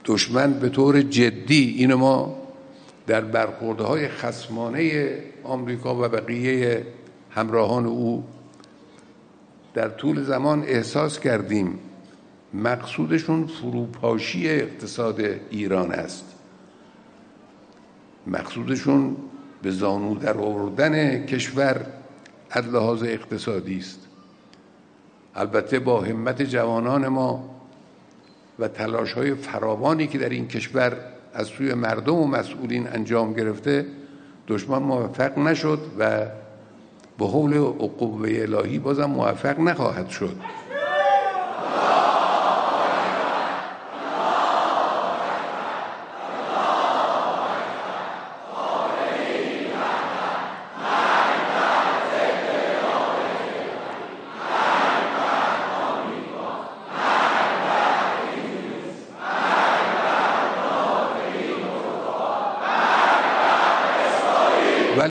دشمن به طور جدی، اینو ما در برخوردهای خصمانه آمریکا و بقیه همراهان او در طول زمان احساس کردیم، مقصودشون فروپاشی اقتصاد ایران است. مقصودشون به زانو در آوردن کشور از لحاظ اقتصادی است. البته با همت جوانان ما و تلاش‌های فراوانی که در این کشور از سوی مردم و مسئولین انجام گرفته، دشمن موفق نشد و به حول و قوه الهی بازم موفق نخواهد شد.